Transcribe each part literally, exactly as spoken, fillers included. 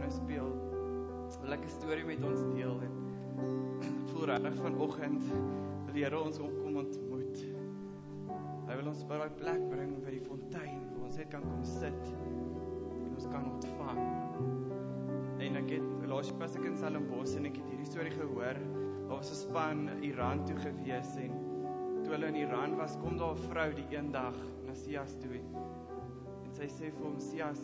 piano speel, wil ek 'n storie met ons deel en ek voel regtig vanoggend wil die Here ons kom ontmoet. Hy wil ons by daai plek bring by die fontein waar ons net kan kom sit en ons kan ontvang. En ek het laas pas ek in Stellenbosch en ek het hierdie storie gehoor. Daar was 'n span Iran toe gewees en toe hulle in Iran was, kom daar 'n vrou die een dag na Sias toe en sy sê vir hom, Sias,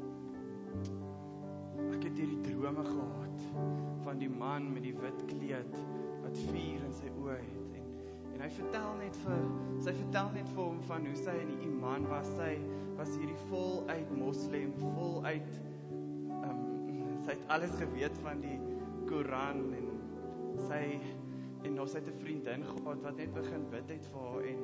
ek het hierdie drome gehad van die man met die wit kleed wat vuur in sy oë het en, en hy vertel net vir sy vertel net vir hom van hoe sy in die iman was. Sy was hierdie voluit moslem, voluit um, sy het alles geweet van die Koran en sy en nou sy het 'n vriendin gehad wat net begin bid het vir haar en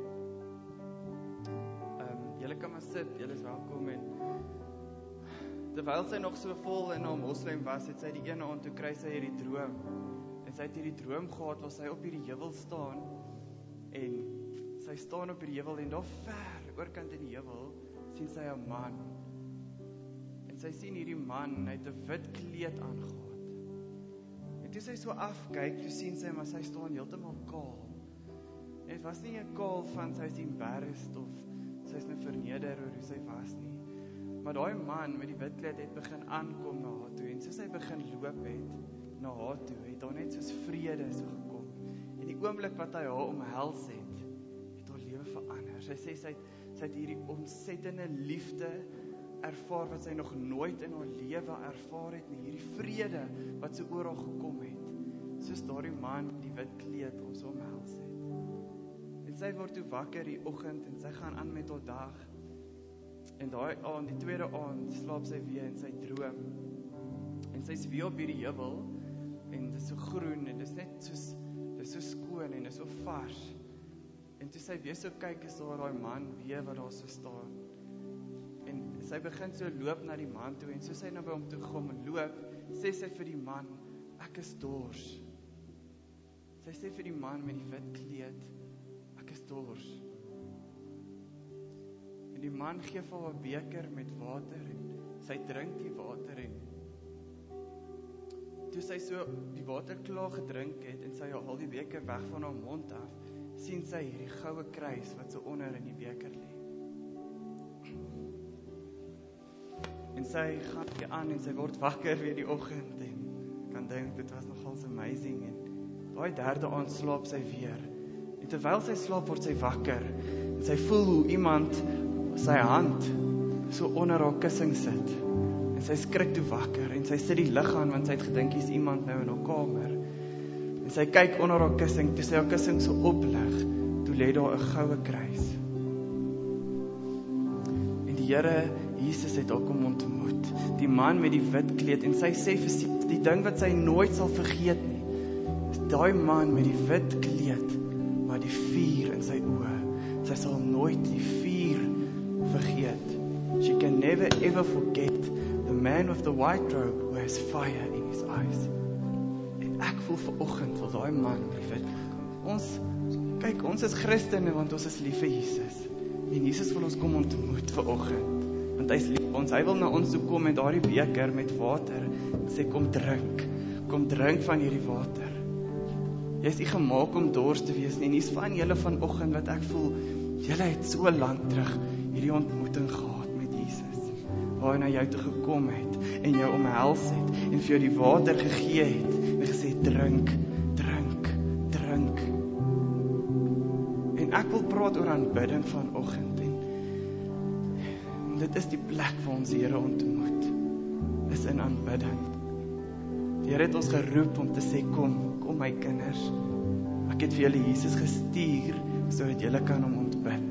um, julle kan maar sit, julle is welkom en terwyl sy nog so vol in haar moslem was, het sy die ene aand toe kry sy hierdie droom en sy het hierdie droom gehad waar sy op hierdie heuwel staan en sy staan op hierdie heuwel en daar ver oorkant in die heuwel sien sy 'n man en sy sien hierdie man, hy het 'n wit kleed aangehad. En toe sy so afkyk, toe sien sy, maar sy staan heeltemal kaal. En het was nie 'n kaal van sy is embarrassed of sy is nou verneder oor hoe sy was nie. Maar daai man met die wit kleed het begin aankom na haar toe en soos hy begin loop het na haar toe, het daar net soos vrede so gekom. En die oomblik wat hy haar omhels het, het haar lewe verander. Sy sê sy het, sy het hierdie ontsettende liefde ervaar wat sy nog nooit in haar lewe ervaar het nie, hierdie vrede wat sy oor haar gekom het, soos daardie man die wit kleed ons omhels het. En sy word toe wakker die oggend en sy gaan aan met haar dag. En daai aand, die tweede aand, slaap sy weer en sy droom. En sy is weer op hierdie heuwel en dit is so groen en dit is net soos dit is so skoon en dit is so vars. En toe sy weer so kyk, is daar daai man weer wat daar so staan. En sy begin so loop na die man toe en soos sy nou by hom toe kom en loop, sê sy vir die man, ek is dors. Sy sê vir die man met die wit kleed, ek is dors. En die man gee vir haar 'n beker met water en sy drink die water en toe sy so die water klaar gedrink het en sy haal die beker weg van haar mond af, sien sy hierdie goue kruis wat so onder in die beker lê. En sy gaan weer aan en sy word wakker weer die oggend en kan dink dit was nogals amazing en daai derde aand slaap sy weer. En terwyl sy slaap word sy wakker en sy voel hoe iemand sy hand so onder haar kussing sit. En sy skrik toe wakker en sy sit die lig aan want sy het gedink hier's iemand nou in haar kamer. En sy kyk onder haar kussing, toe sy haar kussing so oplig, toe lê daar 'n goue kruis. En die Here Jesus het haar kom ontmoet, die man met die wit kleed en sy sê vir sy, die ding wat sy nooit sal vergeet nie, is daai man met die wit kleed, maar die vuur in sy oë. Sy sal nooit die vuur vergeet. She can never ever forget the man with the white robe who has fire in his eyes. En ek voel vanoggend wil daai man lief. Ons kyk, ons is Christene want ons is lief vir Jesus. En Jesus wil ons kom ontmoet vanoggend. Want hy is lief ons. Hy wil na ons toe kom met daardie beker met water en sê kom drink. Kom drink van hierdie water. Jy is nie gemaak om dors te wees nie. En hier's van julle vanoggend wat ek voel, julle het so lank terug hierdie ontmoeting gehad met Jesus, waar hy na jou toe gekom het en jou omhels het en vir jou die water gegee het en gesê drink, drink, drink. En ek wil praat oor aanbidding vanoggend en, en dit is die plek waar ons die Here ontmoet, is in aanbidding. Die Here het ons geroep om te sê kom, kom my kinders, ek het vir julle Jesus gestuur sodat julle kan hom ontbid.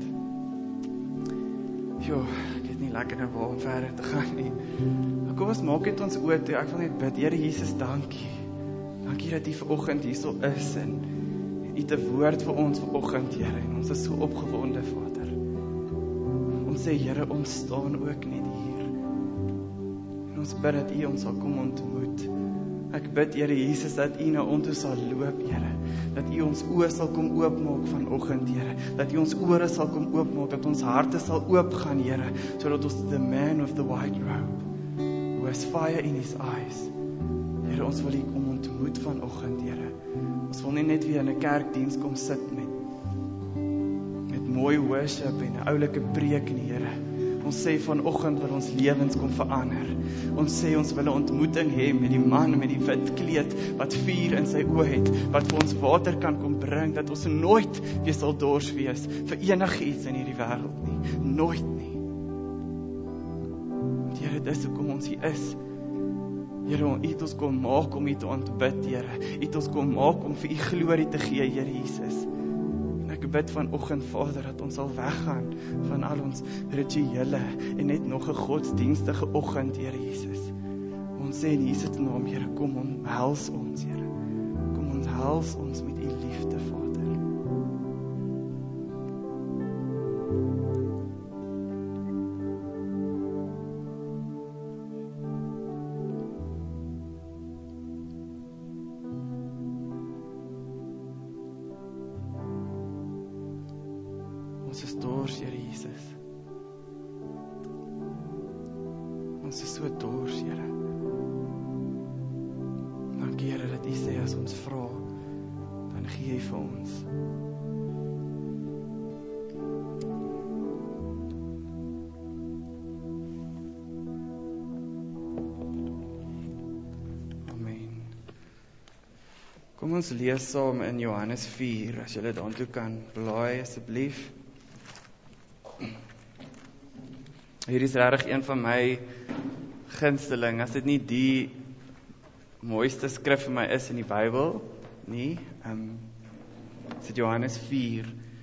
Jo, ek het nie lekker nou waar om verder te gaan nie. Kom ons maak net ons oë toe, ek wil net bid. Here Jesus, dankie. Dankie dat U vanoggend hier so is en U het 'n woord vir ons vanoggend, Here. En ons is so opgewonde, Vader. Ons sê, Here, ons staan ook net hier. En ons bid dat U ons sal kom ontmoet. Ek bid, Here Jesus, dat U na ons toe sal loop, Here. Dat U ons oë sal kom oopmaak vanoggend, Here. Dat U ons ore sal kom oopmaak, dat ons harte sal oopgaan, Here, sodat ons the man of the white robe who has fire in his eyes. Here, ons wil U kom ontmoet vanoggend, Here. Ons wil nie net weer in 'n kerkdiens kom sit met met mooi worship en 'n oulike preek nie, Here. Ons sê vanoggend wil ons lewens kom verander. Ons sê ons wil 'n ontmoeting hê met die man met die wit kleed wat vuur in sy oë het, wat vir ons water kan kom bring, dat ons nooit weer sal dors wees vir enigiets in hierdie wêreld nie. Nooit nie. Want Here, dis hoekom ons hier is. Here, U het ons kom maak om U te aanbid, Here. U het ons kom maak om vir U glorie te gee, Here Jesus. En ek bid vanoggend, Vader, dat ons sal weggaan van al ons rituele en net nog 'n godsdienstige oggend, Here Jesus. Ons sê in Jesus naam, Here, kom omhels ons, Here. Kom omhels ons met U liefde, Vader. Ons is dors, Here Jesus. Ons is so dors, Here. Dankie, Here, dat U sê as ons vra, dan gee U vir ons. Amen. Kom ons lees saam in Johannes vier, as julle daartoe kan blaai asseblief. Hier is regtig een van my gunsteling, as dit nie die mooiste skrif vir my is in die Bybel nie. Um, dit is Johannes vier.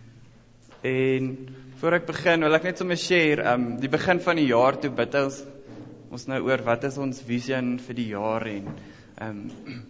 En voor ek begin, wil ek net sommer share, um, die begin van die jaar toe bid ons, ons nou oor wat is ons vision vir die jaar en um,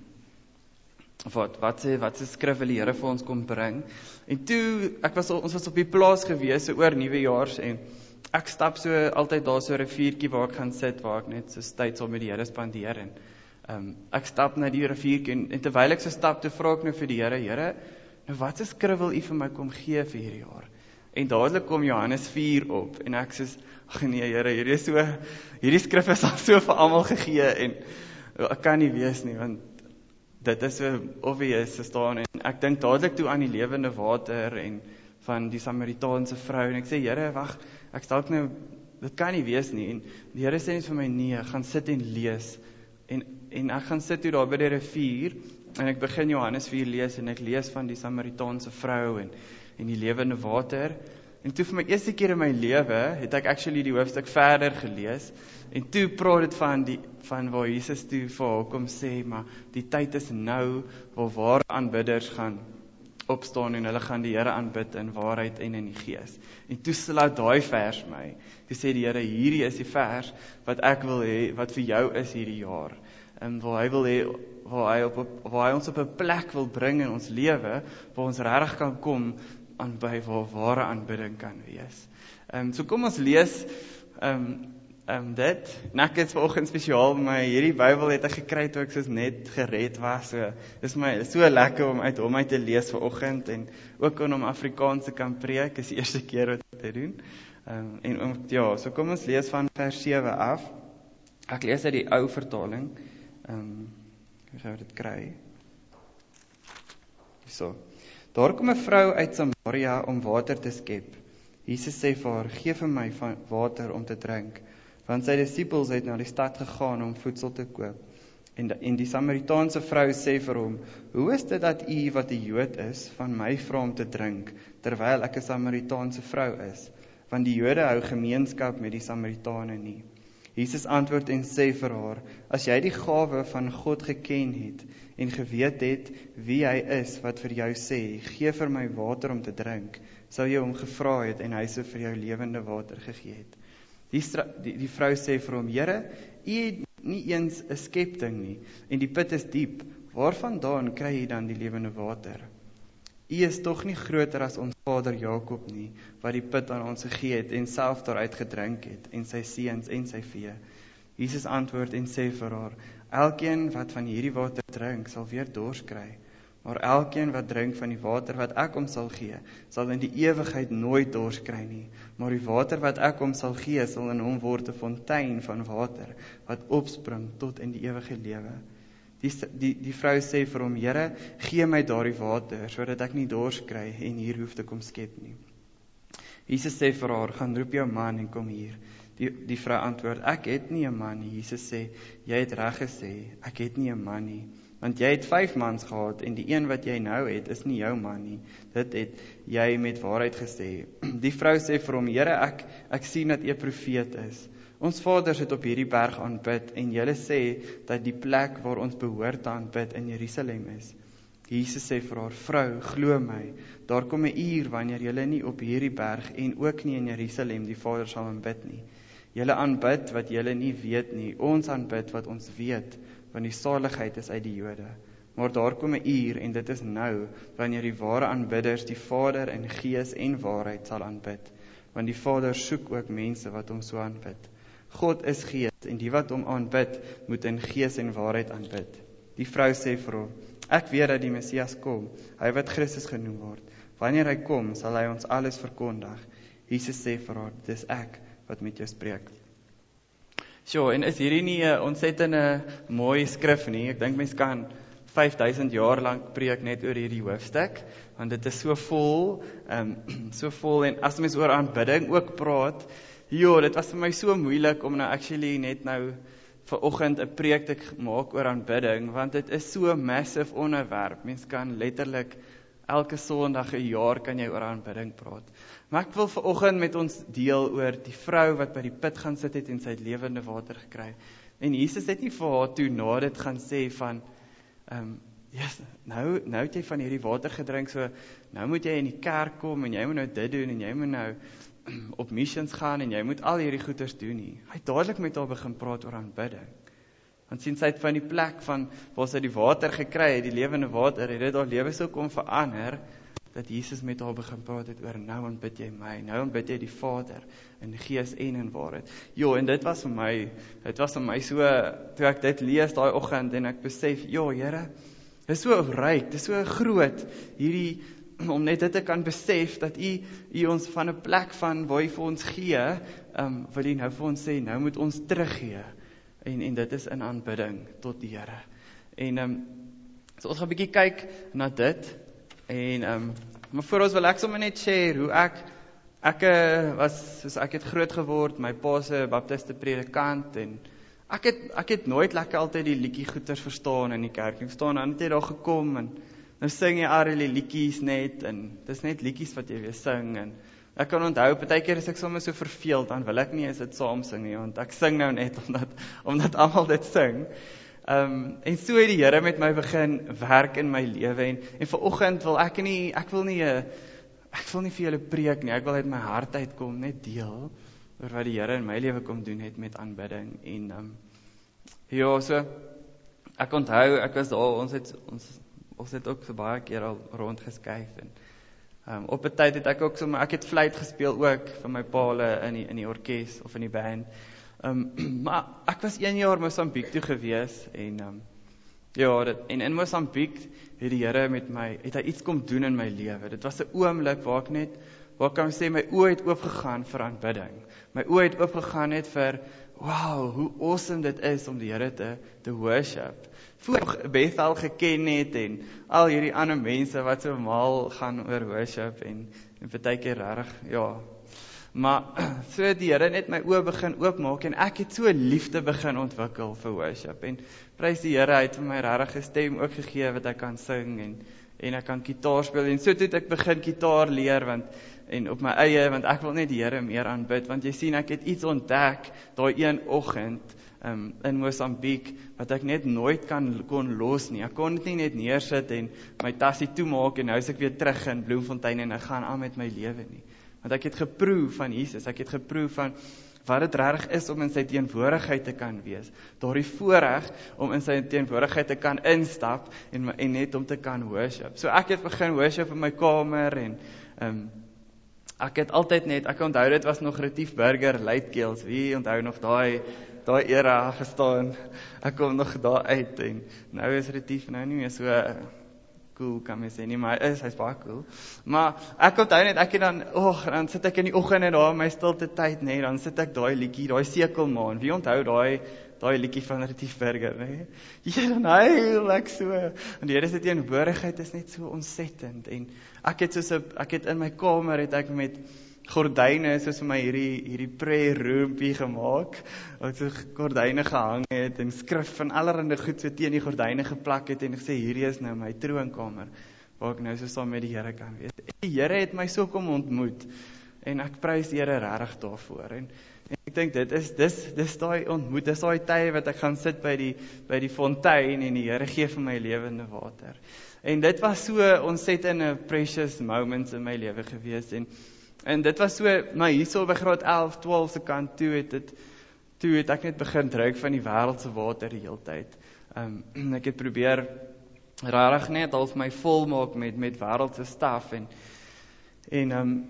wat wat se wat se skrif wil die Here vir ons kom bring. En toe ek was ons was op die plaas gewees so oor nuwejaars en ek stap so altyd daar so 'n riviertjie waar ek gaan sit waar ek net so tyd saam met die Here spandeer en um, ek stap na die riviertjie en, en terwyl ek so stap toe vra ek nou vir die Here, Here, nou wat se skrif wil U vir my kom gee vir hierdie jaar? En dadelik kom Johannes vier op en ek sê, ag nee Here, hierdie is so hierdie skrif is al so vir almal gegee en ek kan nie weet nie want dit is so obvious te staan en ek dink dadelik toe aan die lewende water en van die Samaritaanse vrou en ek sê Here, wag, ek dalk nou dit kan nie wees nie en die Here sê net vir my nee, gaan sit en lees en en ek gaan sit toe daar by die rivier en ek begin Johannes vier lees en ek lees van die Samaritaanse vrou en en die lewende water en toe vir my eerste keer in my lewe het ek actually die hoofstuk verder gelees en toe praat dit van die van waar Jesus toe vir haar kom sê maar die tyd is nou waar ware aanbidders gaan opstaan en hulle gaan die Here aanbid in waarheid en in die gees. En toe slaat daai vers my. Toe sê die Here, hierdie is die vers wat ek wil hê wat vir jou is hierdie jaar. En waar hy wil hê waar hy op waar hy ons op 'n plek wil bring in ons lewe waar ons regtig kan kom aan by waar ware aanbidding kan wees. Ehm um, so kom ons lees ehm um, ehm um, dit. Ek het vanoggend spesiaal my hierdie Bybel het ek gekry toe ek soos net gered was. So dis my so lekker om uit hom uit te lees vanoggend en ook om Afrikaans te kan preek. Is die eerste keer wat ek dit doen. Ehm um, en om ja, so kom ons lees van vers sewe af. Ek lees uit die ou vertaling. Ehm um, ek gaan dit kry. So. Daar kom 'n vrou uit Samaria om water te skep. Jesus sê vir haar, gee vir my van water om te drink, want sy disippels het na die stad gegaan om voedsel te koop. En die, en die Samaritaanse vrou sê vir hom, hoe is dit dat u wat 'n Jood is, van my vra om te drink, terwyl ek 'n Samaritaanse vrou is? Want die Jode hou gemeenskap met die Samaritane nie. Jesus antwoord en sê vir haar, as jy die gawe van God geken het, en geweet het wie hy is wat vir jou sê, gee vir my water om te drink, sou jy hom gevra het en hy sou vir jou lewende water gegee het. Die, stra, die, die vrou sê vir hom, Here, u het nie eens 'n skepting nie, en die put is diep, waarvandaan kry jy dan die lewende water? U is tog nie groter as ons vader Jakob nie, wat die put aan ons gegee het en self daaruit gedrink het, en sy seuns en sy vee. Jesus antwoord en sê vir haar, elkeen wat van hierdie water drink, sal weer dors kry, Maar elkeen wat drink van die water wat ek hom sal gee, sal in die ewigheid nooit dors kry nie. Maar die water wat ek hom sal gee, sal in hom word 'n fontein van water, wat opspring tot in die ewige lewe. Die, die, die vrou sê vir hom, Here, gee my daardie water, sodat ek nie dors kry en hier hoef te kom skep nie. Jesus sê vir haar, gaan roep jou man en kom hier. Die, die vrou antwoord, ek het nie 'n man nie. Jesus sê, jy het reg gesê, ek het nie 'n man nie. Want jy het vyf mans gehad, en die een wat jy nou het, is nie jou man nie. Dit het jy met waarheid gesê. Die vrou sê vir hom, Here, ek, ek sien dat jy 'n profeet is. Ons vaders het op hierdie berg aanbid, en julle sê dat die plek waar ons behoort te aanbid in Jerusalem is. Jesus sê vir haar, vrou, glo my, daar kom 'n uur wanneer julle nie op hierdie berg en ook nie in Jerusalem die Vader sal aanbid nie. Julle aanbid wat julle nie weet nie, ons aanbid wat ons weet, want die saligheid is uit die Jode. Maar daar kom 'n uur, en dit is nou, wanneer die ware aanbidders die Vader in gees en waarheid sal aanbid, want die Vader soek ook mense wat hom so aanbid. God is gees, en die wat hom aanbid, moet in gees en waarheid aanbid. Die vrou sê vir hom, ek weet dat die Messias kom, hy wat Christus genoem word. Wanneer hy kom, sal hy ons alles verkondig. Jesus sê vir haar, dis ek wat met jou spreek. So, en is hierdie nie 'n ontsettende mooi skrif nie? Ek dink mens kan vyf duisend jaar lank preek net oor hierdie hoofstuk, want dit is so vol, um, so vol, en as mens oor aanbidding ook praat, jo, dit was vir my so moeilik om nou actually net nou vanoggend 'n preek te maak oor aanbidding, want dit is so 'n massive onderwerp. Mens kan letterlik elke Sondag 'n jaar kan jy oor aanbidding praat. Maar ek wil vanoggend met ons deel oor die vrou wat by die put gaan sit het en sy het lewende water gekry. En Jesus het nie vir haar toe na dit gaan sê van ehm um, yes, nou nou het jy van hierdie water gedrink, so nou moet jy in die kerk kom en jy moet nou dit doen en jy moet nou op missions gaan en jy moet al hierdie goeders doen nie. Hy het dadelik met haar begin praat oor aanbidding. Want sien sy het van die plek van waar sy die water gekry het, die lewende water, het dit haar lewe so kom verander, dat Jesus met haar begin praat het oor, nou aanbid jy my, nou aanbid jy die Vader, in gees en in waarheid. Jo, en dit was vir my, dit was vir my so, toe ek dit lees daai oggend, en ek besef, jo, Here, dit is so ryk, dit is so groot, hierdie, om net dit te kan besef, dat u, u ons van 'n plek van, waar u vir ons gee, um, wil u nou vir ons sê, nou moet ons teruggee, en, en dit is in aanbidding, tot die Here. En, um, so ons gaan 'n bietjie kyk na dit, en, um, maar voor ons wil ek sommer net share, hoe ek, ek was, soos ek het groot geword, my pa se baptiste predikant, en ek het, ek het nooit lekker altyd die liedjie goeters verstaan in die kerk, ek staan dan net daar gekom, en nou sing jy al die liedjies net, en dis net liedjies wat jy weer sing, en ek kan onthou, partykeer is ek sommer so verveeld, dan wil ek nie eens dit saam sing nie, want ek sing nou net, omdat, omdat almal dit sing, um, en so het die Here met my begin werk in my lewe, en, en vanoggend wil ek nie, ek wil nie, ek wil nie vir julle preek nie, ek wil uit my hart uitkom, net deel, oor wat die Here in my lewe kom doen het met aanbidding, en, um, ja, so, ek onthou, ek was daar, ons het, ons, ons het ook so baie keer al rondgeskuif, en, um, op 'n tyd het ek ook so, ek het fluit gespeel ook, vir my paale in die, in die orkes, of in die band, um, maar ek was een jaar Mosambiek toe gewees, en, um, ja, dit, en in Mosambiek, het die Here met my, het hy iets kom doen in my lewe, dit was 'n oomblik waar ek net, waar ek kan sê, my oë het oopgegaan vir aanbidding, my oë het oopgegaan net vir, wow, hoe awesome dit is om die Here te, te worship, voor Bethel geken het, en al hierdie ander mense, wat so mal gaan oor worship, en, en partykeer regtig, ja, maar, so die Here net my oë begin oopmaak, en ek het so liefde begin ontwikkel vir worship, en prys die Here, hy het vir my regtig 'n stem ook gegee, wat ek kan sing, en, en ek kan gitaar speel, en so toe het ek begin gitaar leer, want, en op my eie, want ek wil net die Here meer aanbid, want jy sien, ek het iets ontdek, daai een oggend, um, in Mosambiek, wat ek net nooit kan, kon los nie, ek kon dit nie net neersit, en my tassie toemaak, en nou is ek weer terug in Bloemfontein, en ek gaan aan met my lewe nie, want ek het geproe van Jesus, ek het geproe van, wat het regtig is om in sy teenwoordigheid te kan wees, daardie voorreg om in sy teenwoordigheid te kan instap, en, en net om te kan worship, so ek het begin worship in my kamer, en, um, ek het altyd net, ek onthou dit was nog Retief Burger, Luitkeels, wie onthou nog daai, daai era gestaan, ek kom nog daar uit, en nou is Retief nou nie meer so, cool kan mens sê nie, maar hy is, hy's baie cool. Maar ek onthou net, ek het dan, oh, dan sit ek in die oggend en daar in my stilte tyd, nee, dan sit ek daai liedjie, daai sekelmaan. Wie onthou daai daai liedjie van Retief Burger, nee? Ja, dan huil ek so. En die Here se teenwoordigheid is net so ontsettend. En ek het soos 'n ek het in my kamer het ek met gordyne soos vir my hierdie hierdie prayer roompie gemaak. Wat so gordyne gehang het en skrif van allerlei goed so teen die gordyne geplak het en gesê hierdie is nou my troonkamer waar ek nou so saam met die Here kan wees. En die Here het my so kom ontmoet en ek prys die Here regtig daarvoor. En, en ek dink dit is dis dis daai ontmoet, dis daai tye wat ek gaan sit by die by die fontein en die Here gee vir my lewende water. En dit was so ontsettende precious moments in my lewe gewees en En dit was so, maar hierso by graad elf, twaalf se kant toe het dit toe het ek net begin drink van die wêreldse water die hele tyd. Um, ek het probeer rarig net half my vol maak met met wêreldse staf en en um,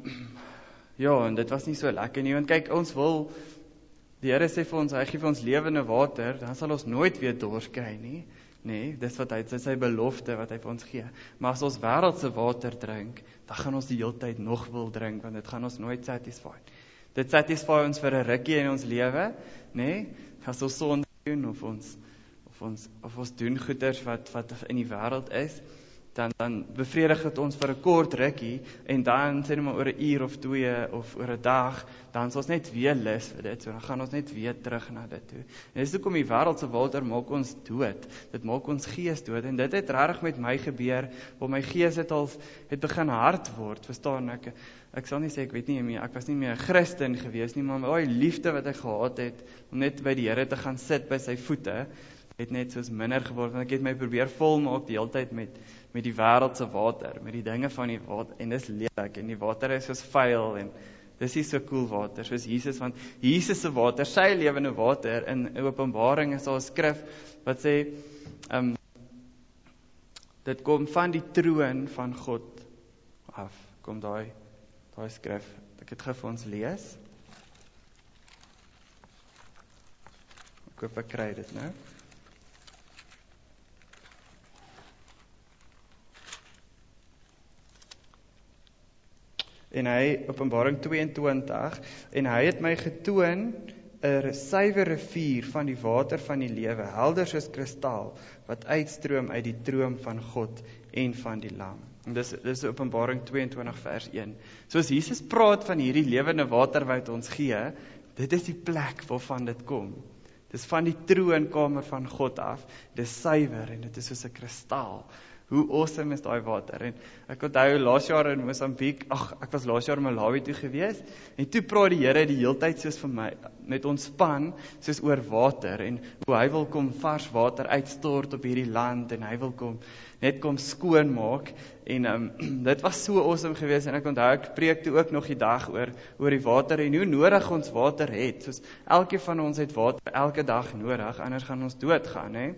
ja, en dit was nie so lekker nie want kyk, ons wil die Here sê vir ons, hy gee vir ons lewende water, dan sal ons nooit weer dors kry nie. Nee, dis wat hy dit is sy belofte wat hy vir ons gee. Maar as ons wêreldse water drink, dan gaan ons die hele tyd nog wil drink want dit gaan ons nooit satisfy. Dit satisfy ons vir 'n rukkie in ons lewe, nê? Nee? As ons sonde doen of ons of ons of ons doen goeders wat wat in die wêreld is, dan dan bevredig dit ons vir 'n kort rukkie en dan sê net maar oor 'n uur of twee of oor 'n dag, dan is ons net weer lus vir dit. So dan gaan ons net weer terug na dit toe. En dis hoekom die wêreldse water maak ons dood. Dit maak ons gees dood en dit het regtig met my gebeur, waar my gees het al het begin hard word, verstaan ek? Ek sal nie sê ek weet nie meer, ek was nie meer 'n Christen gewees nie, maar daai liefde wat ek gehad het om net by die Here te gaan sit by sy voete, het net soos minder geword, want ek het my probeer volmaak die hele tyd met met die wêreldse water, met die dinge van die water, en dis lelik, en die water is soos vuil, en dis nie so cool water, soos Jesus, want Jesus se water, sy lewende water, in Openbaring is daar 'n skrif, wat sê, um, dit kom van die troon van God af, kom daai, daai skrif, ek het gou vir ons lees, ek hoop ek kry dit nou, en hy, Openbaring tweeëntwintig, en hy het my getoon 'n suiwer rivier van die water van die lewe, helder soos kristal, wat uitstroom uit die troon van God en van die Lam. En dis dis Openbaring tweeëntwintig vers een. So as Jesus praat van hierdie lewende water wat ons gee, dit is die plek waarvan dit kom. Dis van die troonkamer van God af. Dis suiwer en dit is soos 'n kristal. Hoe awesome is daai water? En ek onthou laas jaar in Mosambiek, ag, ek was laas jaar in Malawi toe gewees, en toe praat die Here die heeltyd soos vir my, met ontspan, soos oor water, en hoe hy wil kom vars water uitstort op hierdie land, en hy wil kom, net kom skoon maak, en um, dit was so awesome gewees, en ek onthou, ek preek toe ook nog die dag oor, oor die water, en hoe nodig ons water het, soos elke van ons het water elke dag nodig, anders gaan ons doodgaan, hè.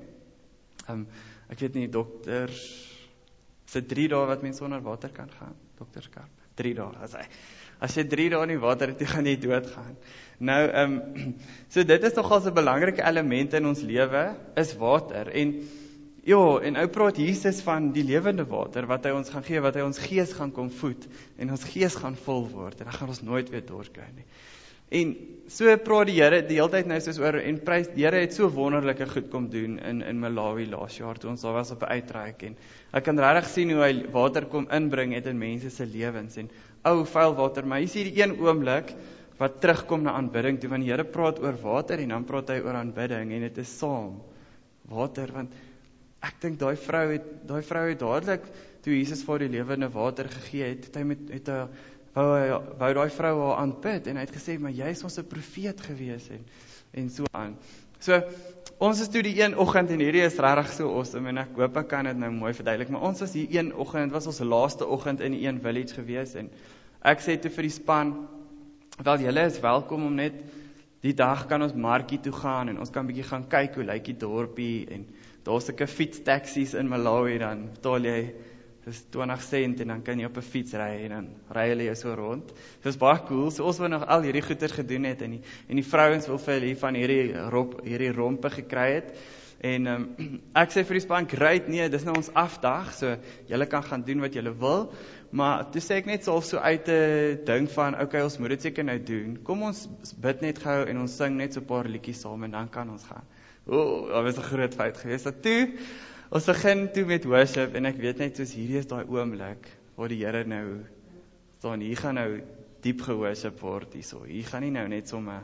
Um, ek weet nie, dokters, is dit drie dae wat mens sonder water kan gaan, dokter Skarp, drie dae, as hy, as jy drie dae in die water het, jy gaan nie doodgaan. Nou, um, so dit is nogals 'n belangrike element in ons lewe, is water, en ja, en ou praat Jesus van die lewende water, wat hy ons gaan gee, wat hy ons gees gaan kom voed, en ons gees gaan vol word, en dan gaan ons nooit weer dors kry nie. En so praat die Here die hele tyd nou soos oor, en prys, die Here het so wonderlike goed kom doen in, in Malawi laas jaar, toe ons daar was op 'n uitreik, en ek kan regtig sien hoe hy water kom inbring het in mense se lewens, en ou vuil water, maar hier is hierdie een oomblik, wat terugkom na aanbidding toe, want die Here praat oor water, en dan praat hy oor aanbidding, en dit is saam, water, want ek dink daai vrou het, daai vrou het dadelik, toe Jesus vir die lewende water gegee het, het hy met, het hy, wou hy, wou daai vrou haar aanbid, en hy het gesê, maar jy is ons 'n profeet gewees, en, en so aan. So, ons is toe die een oggend, en hierdie is regtig so awesome, en ek hoop ek kan dit nou mooi verduidelik, maar ons was die een oggend, was ons laaste oggend in die een village gewees, en ek sê toe vir die span, wel, julle is welkom om net, die dag kan ons markie toe gaan, en ons kan bietjie gaan kyk, hoe lyk die dorpie, en daar is sulke fietstaksies in Malawi, dan betaal jy, dis twintig sent, en dan kan jy op 'n fiets ry, en dan ry hulle jou so rond. Dis baie cool, so ons wil nog al hierdie goeders gedoen het, en die, en die vrouens wil vir hulle van hierdie, rop, hierdie rompe gekry het, En um, ek sê vir die span, great, nee, dis nou ons afdag, so julle kan gaan doen wat julle wil, maar toe sê ek net so, so uit 'n ding van, okay, ons moet dit seker nou doen, kom ons bid net gou en ons sing net so 'n paar liedjies saam en dan kan ons gaan. O, oh, dat was 'n groot fout geweest. Dat toe, ons begin toe met worship en ek weet net soos hierdie is daai oomblik waar die Here nou staan, hier gaan nou diep geworship word hierso. Hier gaan nie nou net sommer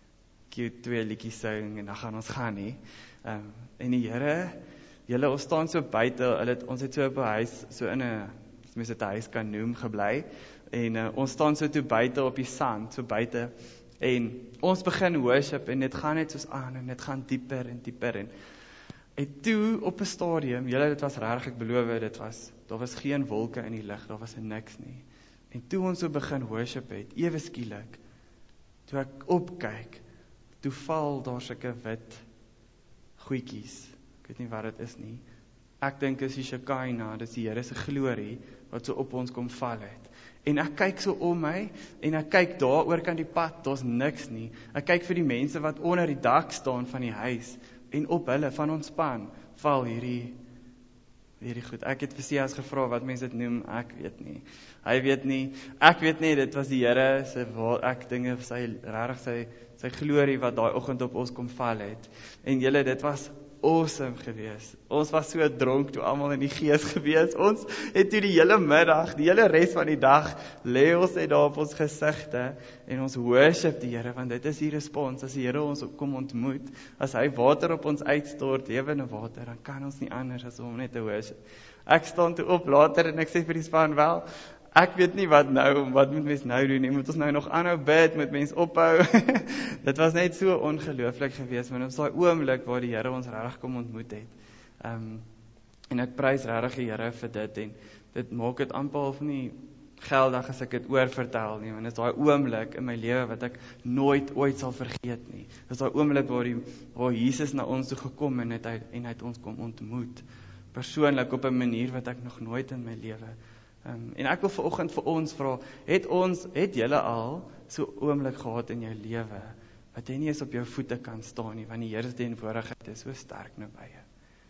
cute twee liedjies sing en dan gaan ons gaan nie. Um, en die Here, julle ons staan so buite, hulle het, ons het so op 'n huis, so in 'n, as mens dit 'n huis kan noem, gebly. En uh, ons staan so toe buite op die sand, so buite. En ons begin worship en dit gaan net soos aan en dit gaan dieper en dieper en en toe op 'n stadium, julle dit was regtig, ek beloof dit was, daar was geen wolke in die lug, daar was niks nie. En toe ons so begin worship het, ewe skielik, toe ek opkyk, toe val daar sulke wit goedjies. Ek weet nie wat dit is nie. Ek dink is die Shekinah, dis die Here se glorie wat so op ons kom val het. En ek kyk so om my en ek kyk daar oor kan die pad, daar's niks nie. Ek kyk vir die mense wat onder die dak staan van die huis en op hulle van ons span val hierdie hierdie goed. Ek het vir Sias gevra wat mense dit noem, ek weet nie. Hy weet nie. Ek weet nie, dit was die Here se waar ek dinge sy regtig sy sy glorie wat daai oggend op ons kom val het. En julle, dit was awesome gewees. Ons was so dronk toe almal in die gees gewees. Ons het toe die hele middag, die hele res van die dag, lê ons net daar op ons gesigte en ons worship die Here, want dit is die respons as die Here ons kom ontmoet. As hy water op ons uitstort, lewende water, dan kan ons nie anders as om net te worship. Ek staan toe op later en ek sê vir die span, wel, ek weet nie wat nou, wat moet mens nou doen nie, moet ons nou nog aanhou bid, moet mens ophou. Dit was net so ongelooflik geweest, maar dit was daai oomblik waar die Here ons regtig kom ontmoet het. Um, en ek prys regtig die Here vir dit, en dit maak dit amper half nie geldig as ek dit oorvertel nie, want dit is daai oomblik in my lewe wat ek nooit ooit sal vergeet nie. Dit is daai oomblik waar, die, waar Jesus na ons toe gekom en het hy, en hy het ons kom ontmoet, persoonlik op 'n manier wat ek nog nooit in my lewe. Um, en ek wil vanoggend vir ons vra, het ons, het julle al so oomblik gehad in jou lewe, wat jy nie eens op jou voete kan staan nie, want die Here se teenwoordigheid is so sterk naby jou.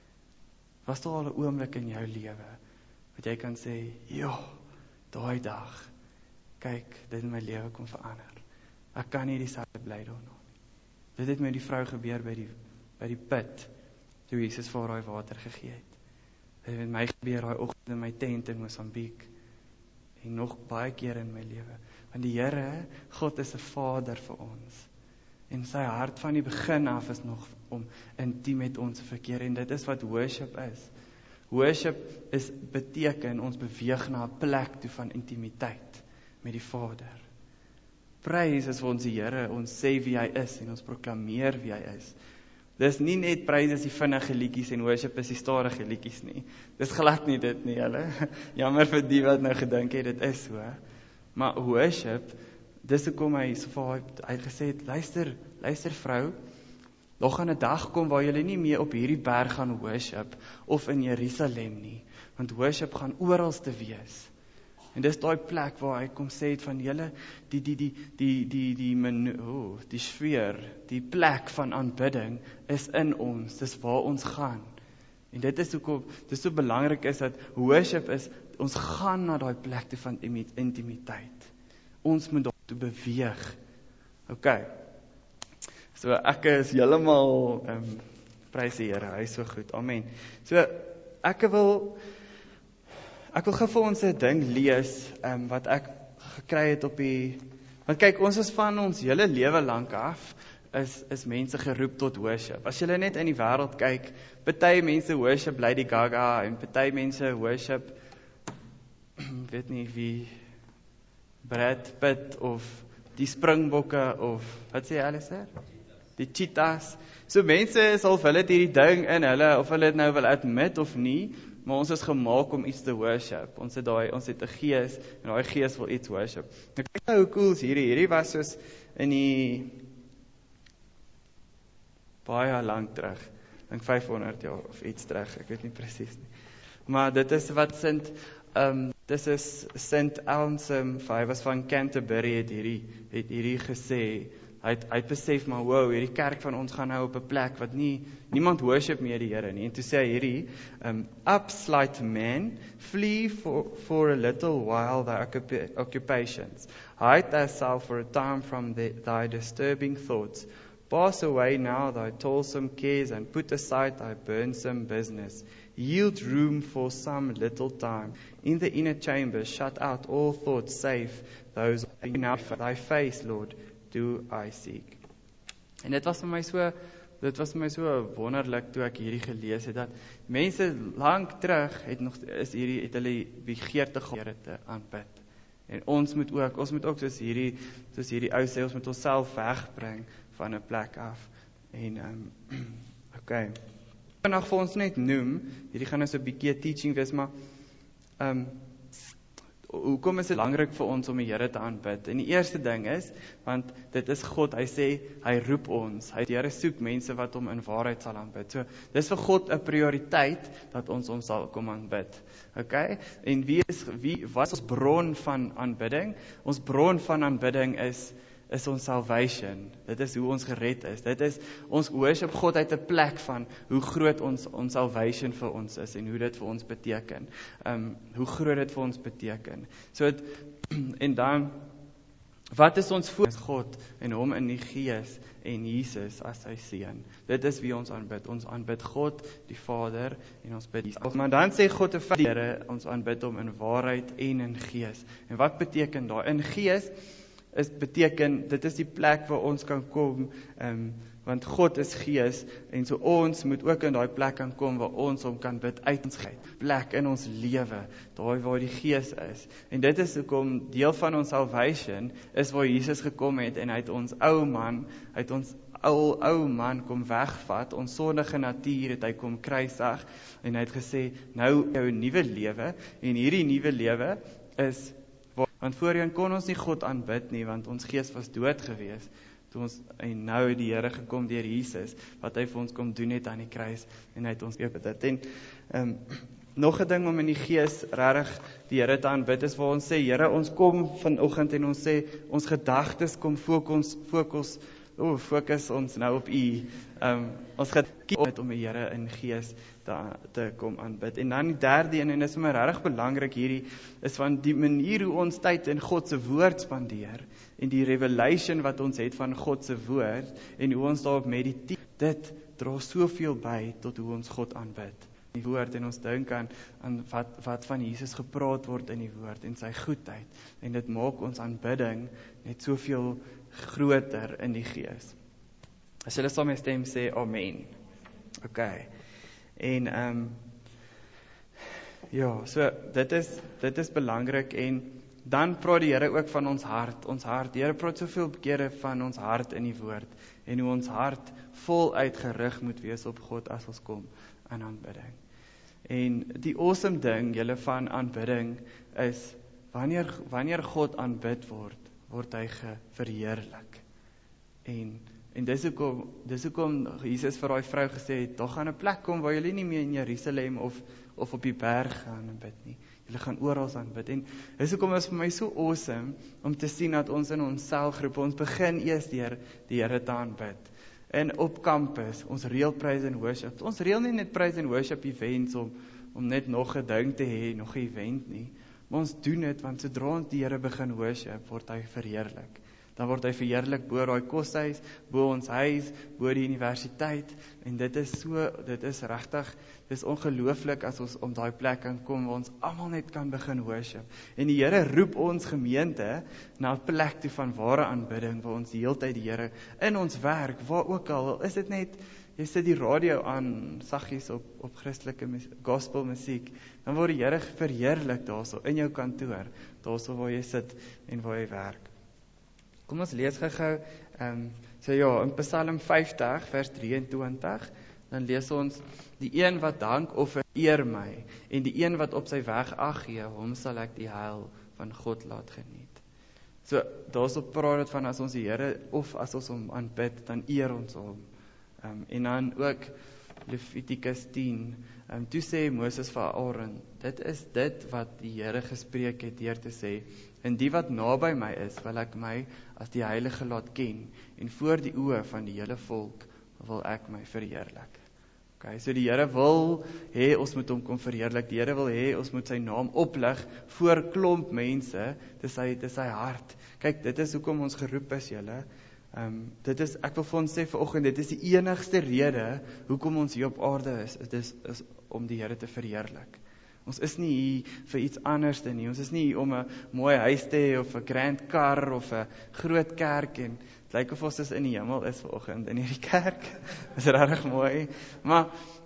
Was daar al 'n oomblik in jou lewe, wat jy kan sê, joh, daai dag, kyk, dit in my lewe kom verander. Ek kan nie dieselfde bly daarna nie. Dit het met die vrou gebeur by die, by die put, toe Jesus vir haar daai water gegee het. Dit het met my gebeur daai oggend in my tent in Mosambiek, en nog baie keer in my lewe. Want die Here, God is 'n Vader vir ons, en sy hart van die begin af is nog om intiem met ons te verkeer, en dit is wat worship is. Worship is beteken, ons beweeg na 'n plek toe van intimiteit met die Vader. Prys is vir ons die Here, ons sê wie hy is, en ons proklameer wie hy is. Dis nie net prys is die vinnige liedjies en worship is die stadige liedjies nie. Dis glad nie dit nie, julle. Jammer vir die wat nou gedink het, dit is so. Maar worship, dis hoekom hy so vir hy gesê het, luister, luister vrou, daar gaan 'n dag kom waar julle nie meer op hierdie berg gaan worship, of in Jerusalem nie, want worship gaan oral te wees. En dis daai plek waar hy kom sê het van julle, die, die, die, die, die, die, menu, oh, die sfeer, die plek van aanbidding is in ons, dis waar ons gaan. En dit is hoekom, dit is so belangrik is dat worship is, ons gaan na daai plek toe van intimiteit. Ons moet daartoe beweeg. Ok, so ek is heeltemal, um, prys die Here, hy is so goed, amen. So, ek wil, ek wil gou vir ons 'n ding lees, um, wat ek gekry het op die, want kyk, ons is van ons hele lewe lank af, is, is mense geroep tot worship. As jy net in die wêreld kyk, party mense worship Lady Gaga, en party mense worship, weet nie wie, Brad Pitt, of die Springbokke, of, wat sê Alistair? Die cheetahs. So mense is al hulle het hierdie ding in hulle, of hulle het nou wil admit of nie, maar ons is gemaak om iets te worship. Ons het daai, ons het 'n gees, en daai gees wil iets worship. Nou kyk nou hoe cool is hierdie, hierdie was soos in die baie lank terug, dink vyfhonderd jaar of iets terug, ek weet nie presies nie. Maar dit is wat Sint, um, dit is Saint Anselm, hy was van Canterbury, het hierdie, het hierdie gesê, hy het, hy het besef, maar wow, hierdie kerk van ons gaan nou op 'n plek wat nie, niemand worship meer die Here nie. En toe sê hy hierdie, um, up slight man, flee for, for a little while thy occup- occupations. Hide thyself for a time from the, thy disturbing thoughts. Pass away now thy toilsome cares, and put aside thy burdensome business. Yield room for some little time. In the inner chamber, shut out all thoughts, save those now thy face, Lord, do I seek. En dit was vir my so, dit was vir my so wonderlik toe ek hierdie gelees het, dat mense lank terug het nog is hierdie het hulle begeerte Here te aanbid. En ons moet ook, ons moet ook soos hierdie soos hierdie ou sê, ons moet onsself wegbring van 'n plek af. En um, okay. Vandag vir ons net noem, hierdie gaan nou so 'n bietjie teaching wees, maar um, hoekom is dit belangrik vir ons om die Here te aanbid? En die eerste ding is, want dit is God, hy sê, hy roep ons, hy die Here soek mense wat hom in waarheid sal aanbid. So, dis vir God 'n prioriteit, dat ons hom sal kom aanbid. Okay? En wie is, wie, wat is ons bron van aanbidding? Ons bron van aanbidding is, is ons salvation. Dit is hoe ons gered is. Dit is, ons worship God uit 'n plek van, hoe groot ons, ons salvation vir ons is, en hoe dit vir ons beteken. Um, hoe groot dit vir ons beteken. So, het, en dan, wat is ons voor God, en hom in die Gees, en Jesus as sy seun. Dit is wie ons aanbid. Ons aanbid God, die Vader, en ons bid Jesus. Maar dan sê God te Here, ons aanbid hom in waarheid en in Gees. En wat beteken daar? In Gees, is beteken, dit is die plek waar ons kan kom, um, want God is Gees, en so ons moet ook in daai plek kan kom, waar ons hom kan bid uit ons gees, plek in ons lewe, daar waar die Gees is, en dit is hoekom deel van ons salvation, is waar Jesus gekom het, en hy het ons ou man, hy het ons ou, ou man kom wegvat, ons sondige natuur het hy kom kruisig, en hy het gesê, nou jou nuwe lewe, en hierdie nuwe lewe is, want voorheen kon ons nie God aanbid nie, want ons gees was dood gewees, toe ons, en nou het die Here gekom deur Jesus, wat hy vir ons kom doen het aan die kruis, en hy het ons geop dit, en um, nog 'n ding om in die gees regtig die Here te aanbid, is waar ons sê, Here, ons kom vanoggend, en ons sê, ons gedagtes kom fokus, fokus, oh, fokus ons nou op U, um, ons gaan kies om die Here in gees te, te kom aanbid. En dan die derde een, en dit is vir my regtig belangrik hierdie, is van die manier hoe ons tyd in God se woord spandeer, en die revelation wat ons het van God se woord, en hoe ons daarop mediteer, dit dra soveel by tot hoe ons God aanbid. Die woord, en ons dink aan, aan wat, wat van Jesus gepraat word in die woord, en sy goedheid, en dit maak ons aanbidding net soveel groter in die gees. As julle saam met stem sê, amen. Ok. En, um, ja, so, dit is, dit is belangrik, en dan praat die Here ook van ons hart, ons hart, die Here praat soveel kere van ons hart in die woord, en hoe ons hart voluit gerig moet wees op God, as ons kom aan aanbidding. En die awesome ding, julle van aanbidding, is, wanneer, wanneer God aanbid word, word hy verheerlik. En, en dis hoekom, dis hoekom Jesus vir daai vrou gesê het, daar gaan 'n plek kom waar julle nie meer in Jerusalem of, of op die berg gaan aanbid nie. Julle gaan oral aanbid. En dis hoekom is vir my so awesome, om te sien dat ons in ons selgroep, ons begin eers deur die Here te aanbid. En op campus, ons reël praise and worship. Ons reël nie net praise and worship events, om, om net nog 'n ding te hê, nog 'n event nie. Maar ons doen dit, want sodra ons die Here begin worship, word hy verheerlik. Dan word hy verheerlik bo daai koshuis, bo ons huis, bo die universiteit, en dit is so, dit is regtig, dit is ongelooflik as ons om daai plek kan kom, waar ons almal net kan begin worship. En die Here roep ons gemeente, na 'n plek toe van ware aanbidding, waar ons die hele tyd die Here, in ons werk, waar ook al, is dit net, jy sit die radio aan, saggies op, op christelike gospel musiek, dan word die Here verheerlik daarso, in jou kantoor, daarso waar jy sit, en waar jy werk. Kom ons lees gou-gou, um, so ja, in Psalm vyftig, vers drieëntwintig, dan lees ons, die een wat dank offer, eer my, en die een wat op sy weg ag gee, hom sal ek die heil van God laat geniet. So, daarso praat dit van, as ons die Here, of as ons hom aanbid, dan eer ons hom. Um, en dan ook, Levitikus tien. Um, toe sê Moses vir Aaron, dit is dit wat die Here gespreek het deur te sê, en die wat naby my is, wil ek my as die heilige laat ken, en voor die oë van die hele volk wil ek my verheerlik. Okay, so die Here wil hê ons moet hom kom verheerlik. Die Here wil hê ons moet sy naam oplig voor klomp mense. Dis sy dis sy hart. Kyk, dit is hoekom ons geroep is, julle. Um, dit is ek wil vir ons sê vanoggend, dit is die enigste rede hoekom ons hier op aarde is. Dit is, is om die Here te verheerlik. Ons is nie hier vir iets anders nie. Ons is nie hier om 'n mooi huis te hê of 'n grand kar of 'n groot kerk en dit lyk of ons is in die hemel is vanoggend in hierdie kerk. Dit is regtig mooi. Maar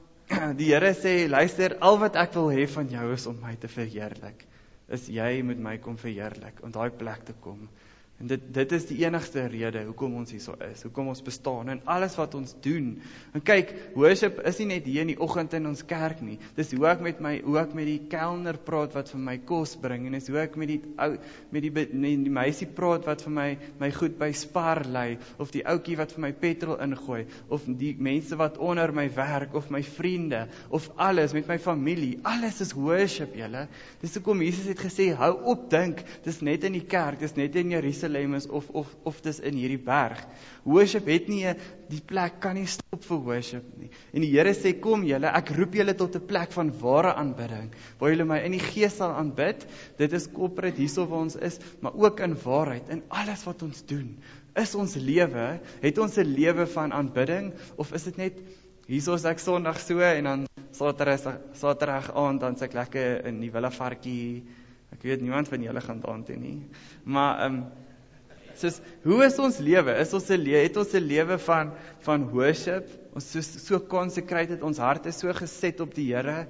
die Here sê, luister, al wat ek wil hê van jou is om my te verheerlik. Is jy moet my kom verheerlik, om daai plek te kom. En dit dit is die enigste rede hoekom ons hier so is, hoekom ons bestaan en alles wat ons doen. En kyk, worship is nie net hier in die oggend in ons kerk nie. Dis hoe ek met my hoe ek met die kelner praat wat vir my kos bring en dis hoe ek met die ou met die, met die meisie praat wat vir my my goed by Spar lê of die ouetjie wat vir my petrol ingooi of die mense wat onder my werk of my vriende of alles met my familie. Alles is worship, julle. Dis hoekom Jesus het gesê, hou op dink, dis net in die kerk, dis net in Jerusalem is of of of dis in hierdie berg. Worship het nie 'n die plek kan nie stop vir worship nie. En die Here sê kom julle, ek roep julle tot 'n plek van ware aanbidding waar julle my in die gees sal aanbid. Dit is corporate hierso waar ons is, maar ook in waarheid in alles wat ons doen. Is ons lewe, het ons 'n lewe van aanbidding of is dit net hierso is ek Sondag so en dan Saterdag Saterdag aand dan s'ek lekker in die Villa Varkie. Ek weet niemand van julle gaan daartoe nie. Maar ehm um, soos hoe is ons lewe? Is ons 'n lewe het ons 'n lewe van van worship? Ons so so consecrated, ons hart is so geset op die Here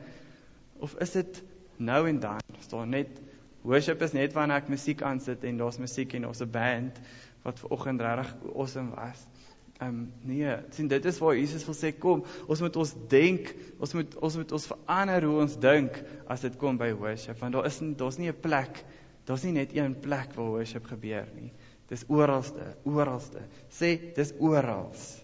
of is dit nou en dan? Staan net worship is net wanneer ek musiek aansit en daar's musiek en daar's 'n band wat vanoggend regtig awesome was. Ehm um, nee, sien dit is waar Jesus wil sê kom, ons moet ons denk, ons moet ons moet ons verander hoe ons dink as dit kom by worship, want daar is daar's nie 'n plek, daar's nie net een plek waar worship gebeur nie. Dis oralste, oralste. Sê dis orals.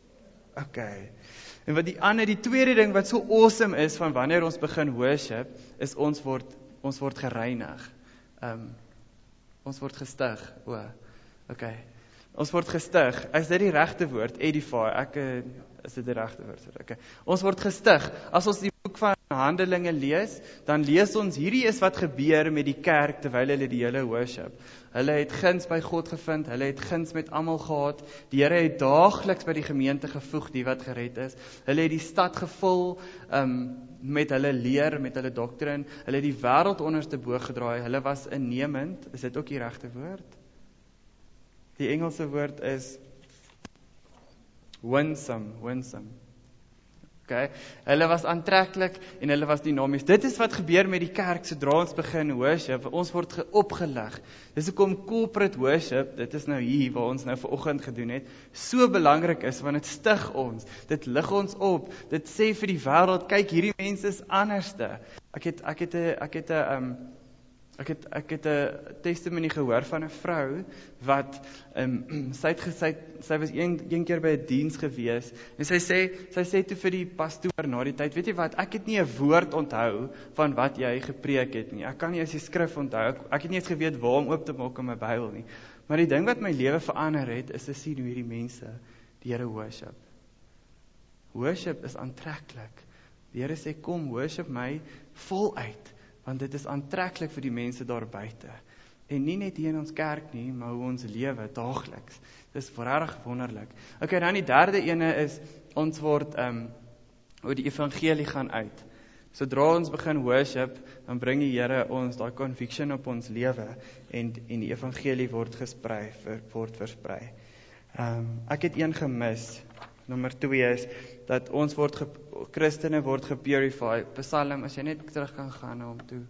Okay. En wat die ander, die tweede ding wat so awesome is van wanneer ons begin worship, is ons word ons word gereinig. Ehm um, ons word gestig. O. Okay. Ons word gestig. Is dit die regte woord? Edify. Ek is dit die regte woord? Okay. Ons word gestig. As ons die boek van Handelinge lees, dan lees ons hierdie is wat gebeur met die kerk terwyl hulle die hele worship. Hulle het guns by God gevind, hulle het guns met almal gehad. Die Here het daagliks by die gemeente gevoeg die wat gered is. Hulle het die stad gevul um, met hulle leer, met hulle doktrin. Hulle het die wêreld onderste bo gedraai. Hulle was innemend. Is dit ook die regte woord? Die Engelse woord is winsome, winsome. Okay. Hulle was aantreklik en hulle was dinamies. Dit is wat gebeur met die kerk sodra ons begin worship. Ons word opgelig. Dis hoekom corporate worship, dit is nou hier waar ons nou vanoggend gedoen het, so belangrik is want dit stig ons. Dit lig ons op. Dit sê vir die wêreld, kyk hierdie mense is anderste. Ek het ek het 'n ek het 'n um, Ek het ek het 'n testimonie gehoor van 'n vrou wat um, sy het gesê sy was een een keer by 'n diens gewees en sy sê sy sê toe vir die pastoor na die tyd, weet jy wat, ek het nie 'n woord onthou van wat jy gepreek het nie. Ek kan nie eens die skrif onthou. Ek, ek het nie eens geweet waar om oop te maak in my Bybel nie. Maar die ding wat my lewe verander het, is te sien hoe hierdie mense die Here worship. Worship is aantreklik. Die Here sê kom worship my voluit. Want dit is aantreklik vir die mense daar buite. En nie net hier in ons kerk nie, maar hoe ons lewe daagliks. Dis regtig wonderlik. Okay, dan die derde ene is ons word ehm um, hoe die evangelie gaan uit. Sodra ons begin worship, dan bring die Here ons daai conviction op ons lewe en en die evangelie word gesprei, ver, word versprei. Ehm um, ek het een gemis. Nommer twee is dat ons word ge, Christene word gepurify. Psalm, as jy net terug kan gaan na hom toe.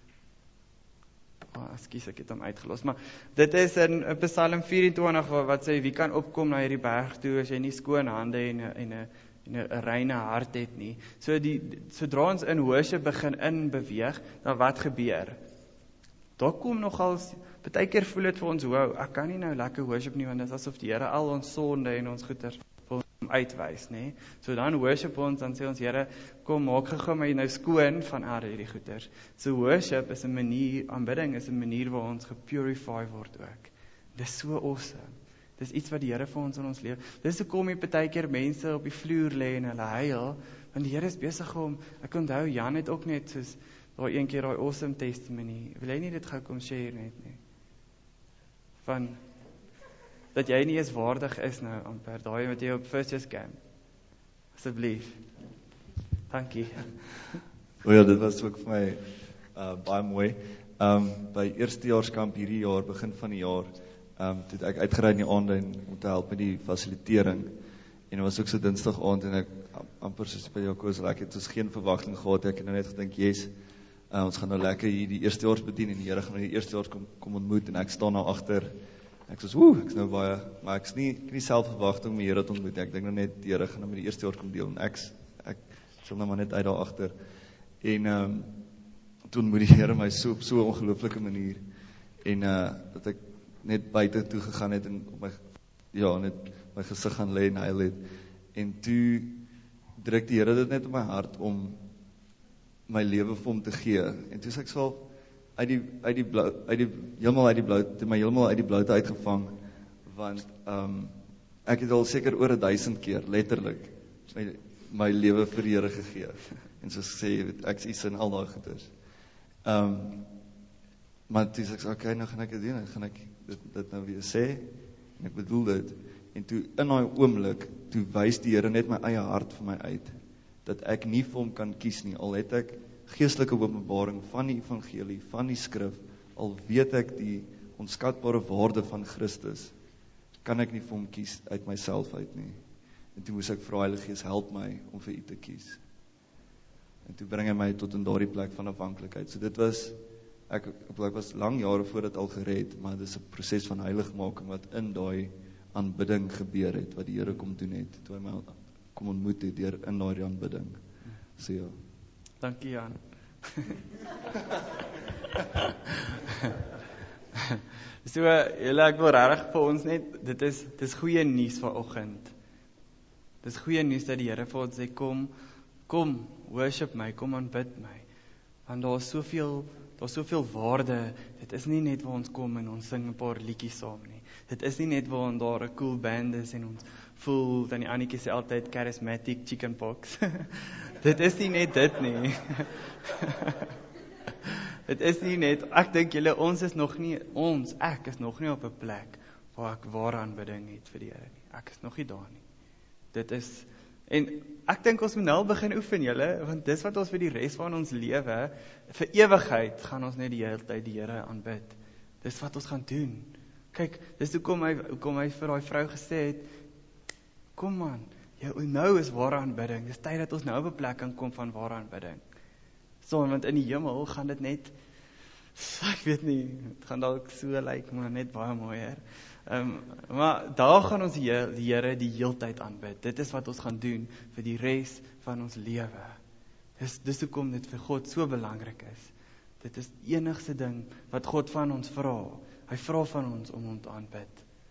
Oh, ekskuus, ek het hom uitgelos, maar dit is in Psalm vyf-en-twintig wat, wat sê wie kan opkom na hierdie berg toe as jy nie skoon hande en 'n en 'n en 'n reine hart het nie. So die sodra ons in worship begin in beweeg, dan wat gebeur? Daar kom nogals baie keer voel dit vir ons, wow, ek kan nie nou lekker worship nie want dit is asof die Here al ons sonde en ons goeters uitwys, nê? So dan worship ons, dan sê ons, Here, kom maak gou my nou skoon van al hierdie goeders. So worship is 'n manier, aanbidding is 'n manier waar ons gepurify word ook. Dis so awesome. Dis iets wat die Here vir ons in ons lewe. Dis hoekom jy partykeer mense op die vloer lê en hulle huil, want die Here is besig om, ek onthou Jan het ook net soos daai een keer daai awesome testimony. Wil jy nie dit gou kom share net nie? Van dat jy nie eens waardig is nou amper, daai wat jy op First Year Camp. Asseblief. Dankie. O ja, dit was ook vir my uh, baie mooi. Um, by eerstejaarskamp hierdie jaar, begin van die jaar, um, toe het ek uitgery in die aande om te help met die fasilitering. En dit was ook so dinsdag aand en ek amper soos by jou koos, ek het ons geen verwagting gehad, ek het nou net gedink, yes, uh, ons gaan nou lekker hier die eerstejaars bedien en die Here gaan nou die eerstejaars kom, kom ontmoet en ek staan nou agter. Ek sê, woe, ek is nou baie, maar ek is nie, ek nie self verwagting om die Here te ontmoet. Ek dink nou net, die Here gaan nou met die eerstejaars kom deel en ek, ek sal nou maar net uit daar agter. En um, toen moet die Here my so op so 'n ongelooflike manier en uh, dat ek net buite toe gegaan het en op my, ja, net my gesig gaan lê en huil het. En toe druk die Here dit net op my hart om my lewe vir hom te gee. En toe sê ek sal uit die uit die blou uit die heeltemal uit die blou te my heeltemal uit die bloute uitgevang, want um, ek het al seker oor 'n duisend keer letterlik my my lewe vir die Here gegee. En soos gesê, ek is iets in al daai goeders. Um, maar toe sê ek, oké, okay, nou gaan ek dit doen, gaan ek dit, dit nou weer sê, en ek bedoel dit, en toe in daai oomblik, toe wys die Here net my eie hart vir my uit, dat ek nie vir hom kan kies nie, al het ek geestelike openbaring van die evangelie, van die skrif, al weet ek die onskatbare waarde van Christus, kan ek nie vir hom kies uit myself uit nie. En toe moes ek vra, Heilige Gees, help my om vir u te kies. En toe bring hy my tot in daardie plek van afhanklikheid. So dit was, ek, ek was lang jare voor dit al gered, maar dit is 'n proses van heiligmaking wat in daai aanbidding gebeur het, wat die Here kom doen het, toe hy my kom ontmoet het, deur in daai aanbidding. So ja. Dankie Jan. So, julle, ek wil regtig vir ons net, dit is, dit is goeie nuus vanoggend. Dit is goeie nuus dat die Here vir ons sê, kom, kom, worship my, kom aanbid my. Want daar is soveel, daar is soveel waarde, dit is nie net waar ons kom en ons sing 'n paar liedjies saam nie. Dit is nie net waar ons daar 'n cool band is en ons voel, dan die Annetjie sê altyd charismatic chicken pox. Dit is nie net dit nie. Dit is nie net, ek dink julle, ons is nog nie, ons, ek is nog nie op 'n plek waar ek ware aanbidding het vir die Here nie. Ek is nog nie daar nie. Dit is, en ek dink ons moet nou begin oefen julle, want dis wat ons vir die res van ons lewe, vir ewigheid, gaan ons net die hele tyd die Here aanbid. Dis wat ons gaan doen. Kyk, dis hoekom hy, hoekom hy vir daai vrou gesê het, kom man, jou nou is ware aanbidding. Dis tyd dat ons nou op 'n plek kan kom van ware aanbidding. So, want in die hemel gaan dit net, ek weet nie, het gaan dalk so lyk, like, maar net baie mooier. Um, maar daar gaan ons die Here die heeltyd aanbid. Dit is wat ons gaan doen vir die res van ons lewe. Dis, dis hoekom dit vir God so belangrik is. Dit is die enigste ding wat God van ons vra. Hy vra van ons om hom te aanbid.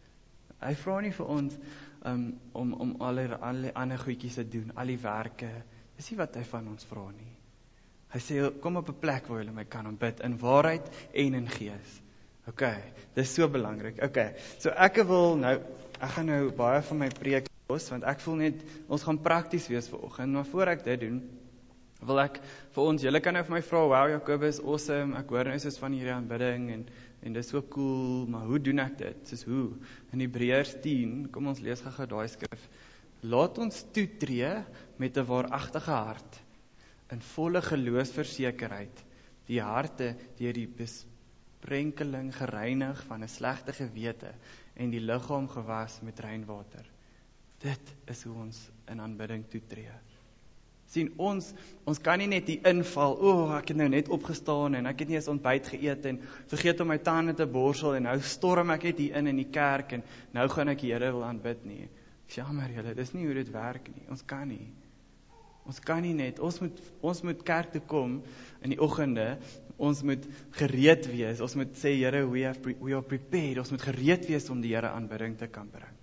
Hy vra nie vir ons um, om, om alle, alle ander goedjies te doen, al die werke. Dis nie wat hy van ons vra nie. Hy sê, kom op 'n plek waar jy my kan aanbid, in waarheid en in gees. Ok, dis so belangrik. Ok, so ek wil nou, ek gaan nou baie van my preek los, want ek voel net, ons gaan prakties wees vanoggend, maar voor ek dit doen, wil ek vir ons, julle kan nou vir my vra, wow Jakobus, awesome, ek hoor nou soos van hierdie aanbidding, en, en dis so cool, maar hoe doen ek dit? Soos hoe? In Hebreërs tien, kom ons lees gou daai skrif, laat ons toetree met 'n waaragtige hart, in volle geloofsversekerheid, die harte deur die besprenkeling gereinig van 'n slegte gewete en die liggaam gewas met rein water. Dit is hoe ons in aanbidding toetree. Sien, ons, ons kan nie net die inval, o, oh, ek het nou net opgestaan en ek het nie eens ontbyt geëet en vergeet om my tande te borsel en nou storm ek net hier in in die kerk en nou gaan ek die Here wil aanbid nie. Jammer julle, dis nie hoe dit werk nie. Ons kan nie. Ons kan nie net, ons moet, ons moet kerk toe kom in die oggende, ons moet gereed wees, ons moet sê, Here, we, have pre- we are prepared, ons moet gereed wees om die Here aanbidding te kan bring.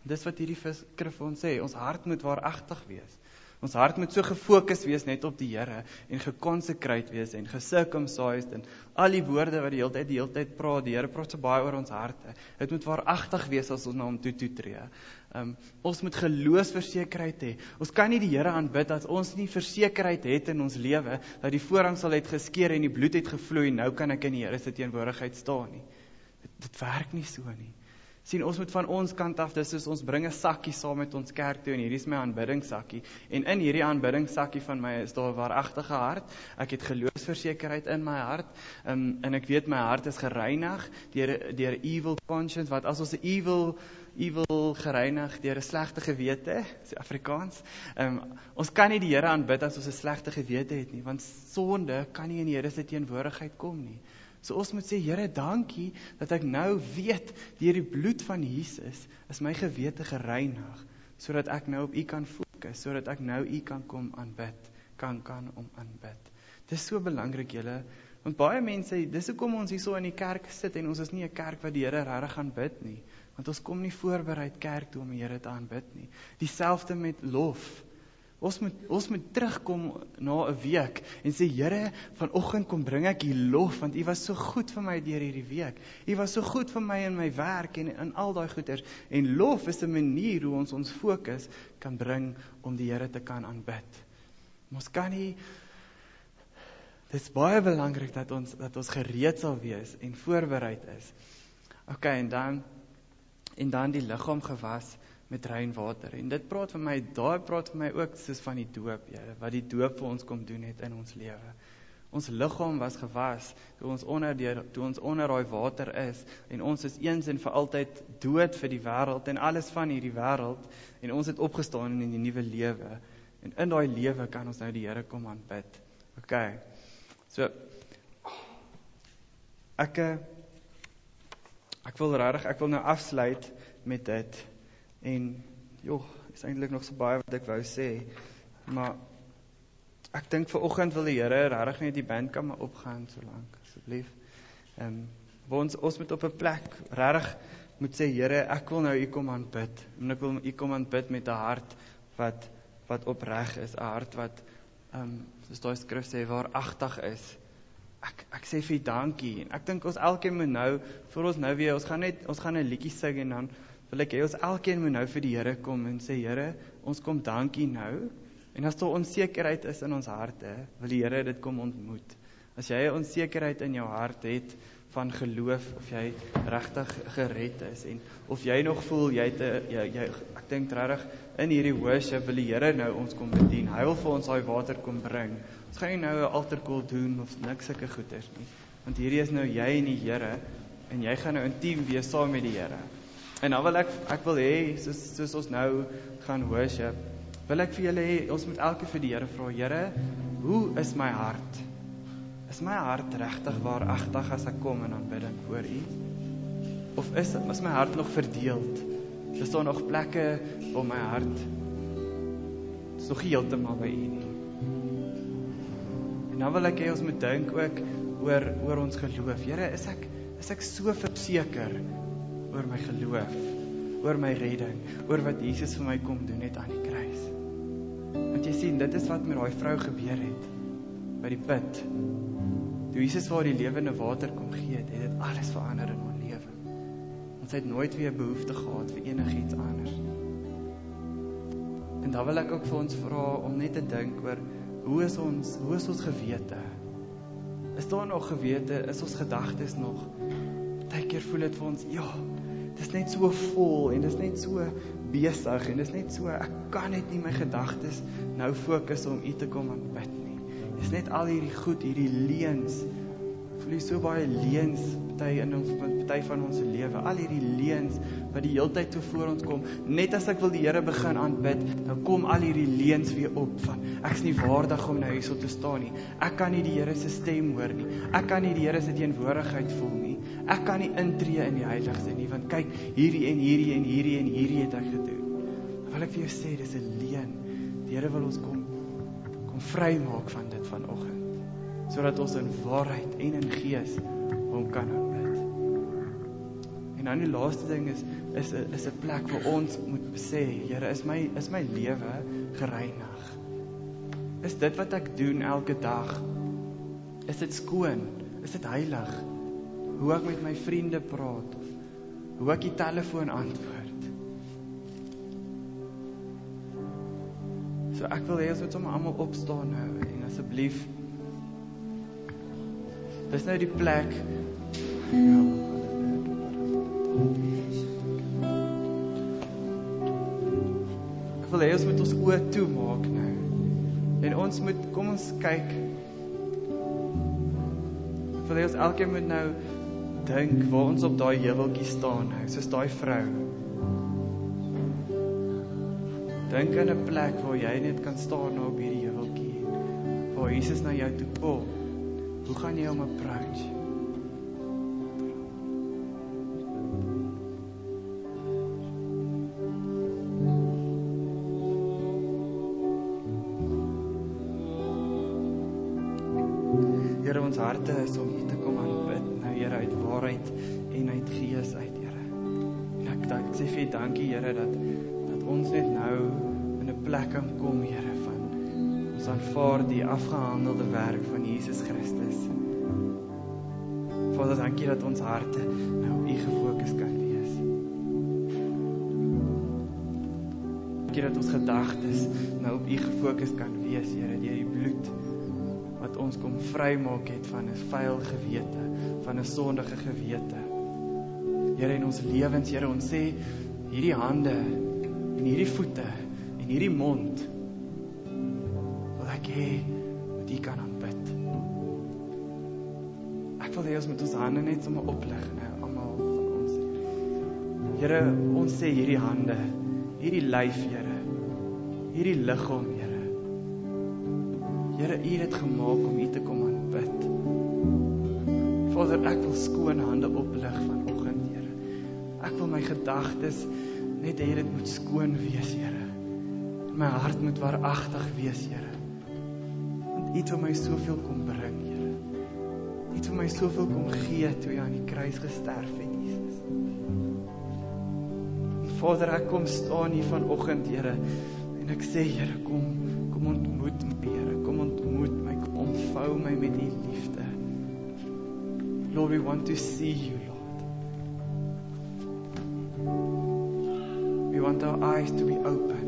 Dis wat hierdie skrif vir ons sê, ons hart moet waaragtig wees. Ons hart moet so gefokus wees net op die Here en geconsecrate wees en gecircumcised en al die woorde wat die hele tyd die hele tyd praat, die Here praat so baie oor ons harte. Dit moet waaragtig wees as ons na hom toe toe tree. Um, ons moet geloofsversekerheid hê. Ons kan nie die Here aanbid as ons nie versekerheid het in ons lewe dat die voorhang sal het geskeer en die bloed het gevloei, nou kan ek in die Here se teenwoordigheid staan nie. Dit, dit werk nie so nie. Sien, ons moet van ons kant af, dis soos ons bring 'n sakkie saam met ons kerk toe en hierdie is my aanbiddingssakkie. En in hierdie aanbiddingssakkie van my is daar 'n waaragtige hart. Ek het geloofsversekerheid in my hart. Um, en ek weet my hart is gereinig deur deur evil conscience, wat as ons 'n evil evil gereinig deur 'n slegte gewete, is Afrikaans. Um, ons kan nie die Here aanbid as ons 'n slegte gewete het nie, want sonde kan nie in die Here se teenwoordigheid kom nie. So ons moet sê, Here, dankie dat ek nou weet, deur die bloed van Jesus is my gewete gereinig, sodat ek nou op U kan fokus, sodat ek nou U kan kom aanbid, kan kan om aanbid. Dis so belangrik, julle, want baie mense, dis hoekom ons hier so in die kerk sit en ons is nie 'n kerk wat die Here regtig aanbid nie, want ons kom nie voorbereid kerk toe om die Here te aanbid nie. Dieselfde met lof. Ons moet, ons moet terugkom na 'n week en sê, Here, vanoggend kom bring ek U lof, want U was so goed vir my deur hierdie week. U was so goed vir my in my werk en in al daai goeders. En lof is 'n manier hoe ons ons fokus kan bring om die Here te kan aanbid. Ons kan nie, dit is baie belangrik dat ons, dat ons gereed sal wees en voorbereid is. Ok, en dan, en dan die liggaam gewas met rein water. En dit praat vir my, daai praat vir my ook soos van die doop, Here, wat die doop vir ons kom doen het in ons lewe. Ons liggaam was gewas toe ons onder die, toe ons onder daai water is en ons is eens en vir altyd dood vir die wêreld en alles van hierdie wêreld en ons het opgestaan in die nuwe lewe. En in daai lewe kan ons nou die Here kom aanbid. OK. So ek ek wil regtig, ek wil nou afsluit met dit. En, joh, is eintlik nog so baie wat ek wou sê, maar ek dink vanoggend wil die Here regtig net die band kan maar opgaan so lank, asseblief. Ehm, um, ons ons moet op 'n plek regtig moet sê, Here, ek wil nou U kom aanbid. En ek wil U kom aanbid met 'n hart wat wat opreg is, 'n hart wat ehm um, soos daai skrif sê, waaragtig is. Ek ek sê vir U dankie. En ek dink ons elkeen moet nou, vir ons nou weer, ons gaan net ons gaan 'n liedjie sing en dan wil ek hê ons elkeen moet nou vir die Here kom en sê, Here, ons kom dankie nou. En as daar onsekerheid is in ons harte, wil die Here dit kom ontmoet. As jy 'n onsekerheid in jou hart het van geloof, of jy regtig gered is en of jy nog voel jy het 'n jy, jy ek dink regtig in hierdie worship wil die Here nou ons kom bedien. Hy wil vir ons daai water kom bring. Ons gaan nie nou 'n altar call doen of niks sulke goeders nie. Want hierdie is nou jy en die Here en jy gaan nou intiem wees saam met die Here. En dan wil ek, ek wil hê, soos, soos ons nou gaan worship, wil ek vir julle hê, ons moet elke vir die Here vra, Here, hoe is my hart? Is my hart regtig waaragtig as ek kom in aanbidding voor U? Of is, is my hart nog verdeeld? Is daar nog plekke waar my hart is nog heeltemal by U nie? En dan wil ek hê, ons moet dink ook oor, oor ons geloof. Here, is ek, is ek so verseker oor my geloof, oor my redding, oor wat Jesus vir my kom doen het aan die kruis. Want jy sien, dit is wat met daai vrou gebeur het, by die put. Toe Jesus vir die lewende water kom gee het, het dit alles verander in haar lewe. Want sy het nooit weer behoefte gehad vir enigiets anders. En dan wil ek ook vir ons vra om net te dink oor, hoe is ons, hoe is ons gewete? Is daar nog gewete, is ons gedagtes nog? Partykeer voel dit vir ons, ja, dit is net so vol en dit is net so besig en dit is net so, ek kan net nie my gedagtes nou fokus om U te kom aanbid nie. Dit is net al hierdie goed, hierdie leuns. Voel jy so baie leuns party in ons party van ons lewe, al hierdie leuns wat die heeltyd toe voor ons kom. Net as ek wil die Here begin aanbid, dan kom al hierdie leuns weer op van ek is nie waardig om nou hier so te staan nie. Ek kan nie die Here se stem hoor nie. Ek kan nie die Here se teenwoordigheid voel nie. Ek kan nie intree in die heiligste nie, want kyk, hierdie en hierdie en hierdie en hierdie het ek gedoen. Dan wil ek vir jou sê, dis 'n leuen. Die Here wil ons kom kom vrymaak van dit vanoggend, sodat ons in waarheid en in gees hom kan aanbid. En dan die laaste ding is, is 'n is 'n plek waar ons moet sê, Here, is my is my lewe gereinig? Is dit wat ek doen elke dag? Is dit skoon? Is dit heilig? Hoe ek met my vriende praat of hoe ek die telefoon antwoord? So ek wil hê ons moet sommer almal opstaan nou en asseblief, dis nou die plek. Ja. Ek wil hê ons moet ons oë toemaak nou. En ons moet, kom ons kyk. Ek wil hê ons elkeen moet nou dink waar ons op daai heuweltjie staan nou, soos daai vrou. Dink aan 'n plek waar jy net kan staan nou op hierdie heuweltjie, waar Jesus na jou toe kom. Hoe gaan jy hom approach? Here, ons harte is om U te kom aanbid, nou Here, uit waarheid en uit gees uit, Here. En ek, ek sê vir U dankie, Here, dat, dat ons net nou in 'n plek kan kom, Here, van ons aanvaar die afgehandelde werk van Jesus Christus. Vader, dankie dat ons harte nou op U gefokus kan wees. Dankie dat ons gedagtes nou op U gefokus kan wees, Here, deur die bloed wat ons kom vrymaak het van 'n vuil gewete, van 'n sondige gewete. Here, in ons lewens, Here, ons sê hierdie hande en hierdie voete en hierdie mond wil ek hê dat U kan aanbid. Ek wil hê ons met ons hande net sommer oplig, nou, almal van ons. Here, ons sê hierdie hande, hierdie lyf, Here, hierdie liggaam, Here. Here, U het dit gemaak om U te kom aanbid. Vader, ek wil skoon hande oplig vanoggend, Here. Ek wil my gedagtes net hê dit moet skoon wees, Here. My hart moet waaragtig wees, Here. Want U het vir my soveel kom bring, Here. U het vir my soveel kom gee toe Jy aan die kruis gesterf het, Jesus. En Vader, ek kom staan hier vanoggend, Here, en ek sê, Here, kom, kom ontmoet my, Here, kom ontmoet my, kom omvou my met U liefde. Lord, we want to see You, Lord. We want our eyes to be open.